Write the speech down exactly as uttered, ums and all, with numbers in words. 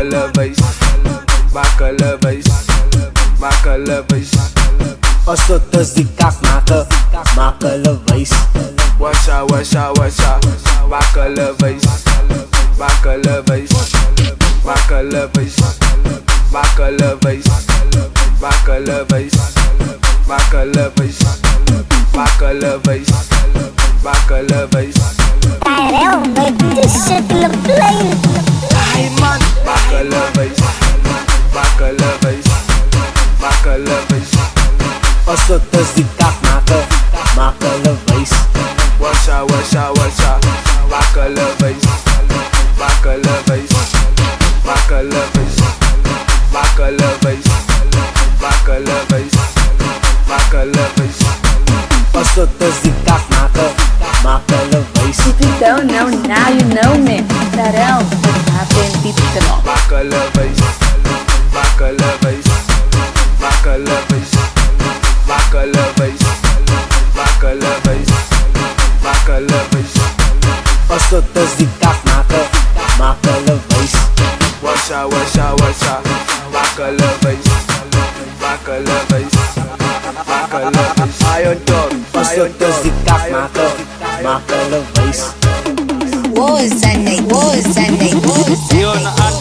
Makalabays, makalabays, makalabays. Als het dus die kak maken, makalabays. Washa, washa, washa, makalabays, makalabays, makalabays, makalabays, makalabays, makalabays, makalabays, makalabays. Tyrell, baby, this shit look plain. Diamond, makalabays, makalabays, makalabays. Als het dus die kak maken, makalabays. Washa, washa, washa, makalabays, makalabays, makalabays, makalabays, makalabays, makalabays. Als het dus die kak maken, makalabays. If you don't know, now you know me. Tyrell, happen people. Makalabays, makalabays, makalabays, makalabays, makalabays, makalabays. Als het dus die kak maken, makalabays. Washa, washa, washa, makalabays, makalabays, makalabays. Iron dog, Als het dus die kak maken, makalabays. War Sunday, War Sunday, War Sunday.